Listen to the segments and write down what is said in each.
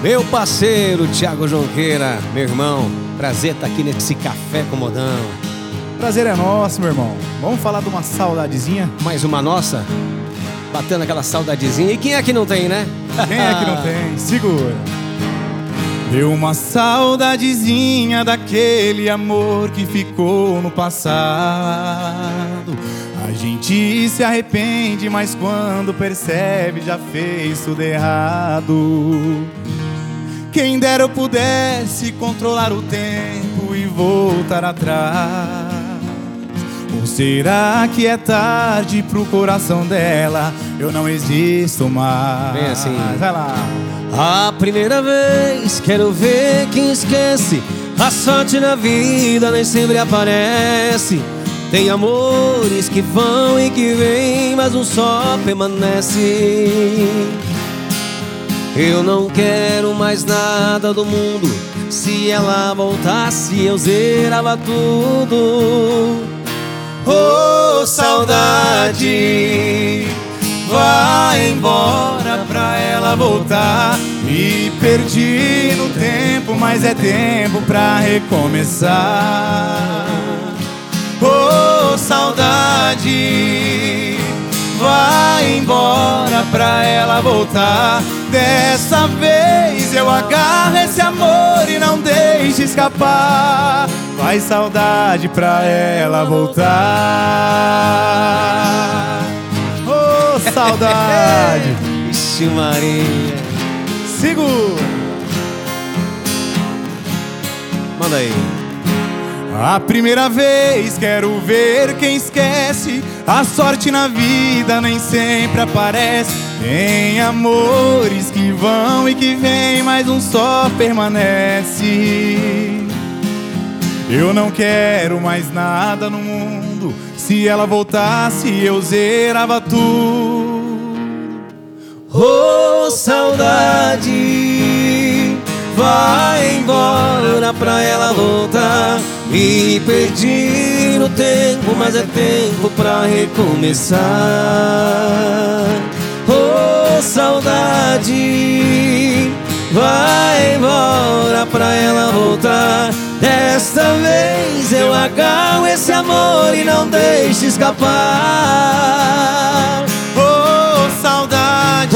Meu parceiro Thiago Jonqueira, meu irmão, prazer estar aqui nesse café com Modão. Prazer é nosso, meu irmão. Vamos falar de uma saudadezinha? Mais uma nossa? Batendo aquela saudadezinha. E quem é que não tem, né? Quem é que não tem? Segura. Deu uma saudadezinha daquele amor que ficou no passado. A gente se arrepende, mas quando percebe já fez tudo errado. Quem dera eu pudesse controlar o tempo e voltar atrás. Ou será que é tarde pro coração dela? Eu não existo mais. Bem assim. Vai lá. A primeira vez quero ver quem esquece. A sorte na vida nem sempre aparece. Tem amores que vão e que vêm, mas um só permanece. Eu não quero mais nada do mundo. Se ela voltasse eu zerava tudo. Oh, saudade, vai embora pra ela voltar. Me perdi no tempo, mas é tempo pra recomeçar. Oh, saudade, vai embora pra ela voltar. Dessa vez eu agarro esse amor e não deixo escapar. Vai, saudade, pra ela voltar. Oh, saudade. Ixi, Maria. Segura. Manda aí. A primeira vez quero ver quem esquece. A sorte na vida nem sempre aparece. Tem amores que vão e que vêm, mas um só permanece. Eu não quero mais nada no mundo. Se ela voltasse eu zerava tudo. Oh, saudade, vai embora pra ela voltar. Me perdi no tempo, mas é tempo pra recomeçar. Oh, saudade, vai embora pra ela voltar. Desta vez eu agarro esse amor e não deixo escapar. Oh, saudade,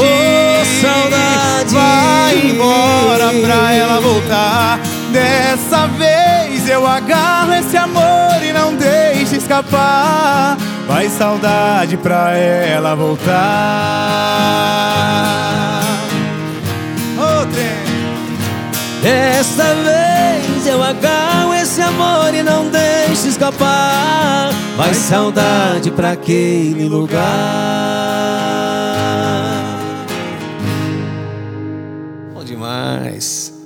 vai embora pra ela voltar. Dessa vez eu agarro esse amor e não deixo escapar. Vai, saudade, pra ela voltar. Oh, trem. Desta vez eu agarro esse amor e não deixo escapar. Vai, saudade, pra aquele lugar. Bom demais.